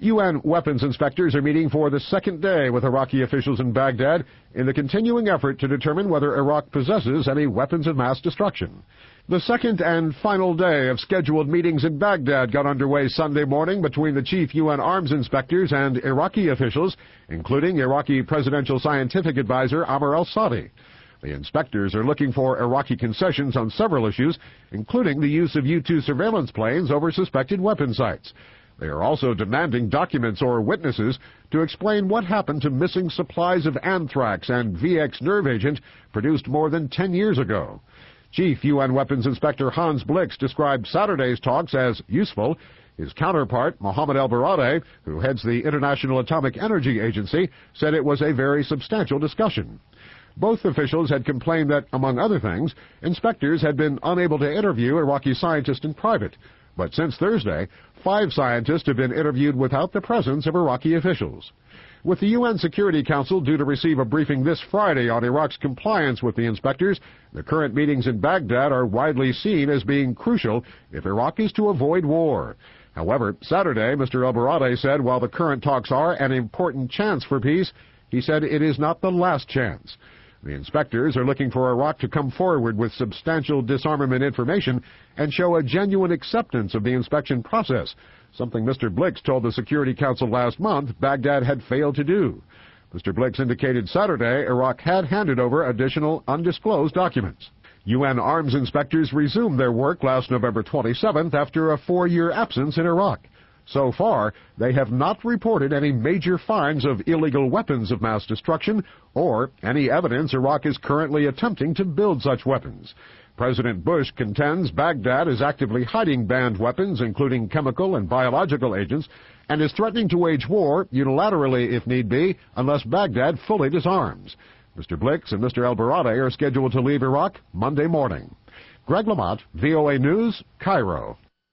UN weapons inspectors are meeting for the second day with Iraqi officials in Baghdad in the continuing effort to determine whether Iraq possesses any weapons of mass destruction. The second and final day of scheduled meetings in Baghdad got underway Sunday morning between the chief UN arms inspectors and Iraqi officials, including Iraqi Presidential Scientific Advisor Amr al-Sadi. The inspectors are looking for Iraqi concessions on several issues, including the use of U-2 surveillance planes over suspected weapon sites. They are also demanding documents or witnesses to explain what happened to missing supplies of anthrax and VX nerve agent produced more than 10 years ago. Chief UN Weapons Inspector Hans Blix described Saturday's talks as useful. His counterpart, Mohammed El-Baradei, who heads the International Atomic Energy Agency, said it was a very substantial discussion. Both officials had complained that, among other things, inspectors had been unable to interview Iraqi scientists in private. But since Thursday, 5 scientists have been interviewed without the presence of Iraqi officials. With the UN Security Council due to receive a briefing this Friday on Iraq's compliance with the inspectors, the current meetings in Baghdad are widely seen as being crucial if Iraq is to avoid war. However, Saturday, Mr. El-Baradei said while the current talks are an important chance for peace, he said it is not the last chance. The inspectors are looking for Iraq to come forward with substantial disarmament information and show a genuine acceptance of the inspection process, something Mr. Blix told the Security Council last month Baghdad had failed to do. Mr. Blix indicated Saturday Iraq had handed over additional undisclosed documents. UN arms inspectors resumed their work last November 27th after a 4-year absence in Iraq. So far, they have not reported any major finds of illegal weapons of mass destruction or any evidence Iraq is currently attempting to build such weapons. President Bush contends Baghdad is actively hiding banned weapons, including chemical and biological agents, and is threatening to wage war unilaterally if need be, unless Baghdad fully disarms. Mr. Blix and Mr. El-Baradei are scheduled to leave Iraq Monday morning. Greg Lamont, VOA News, Cairo.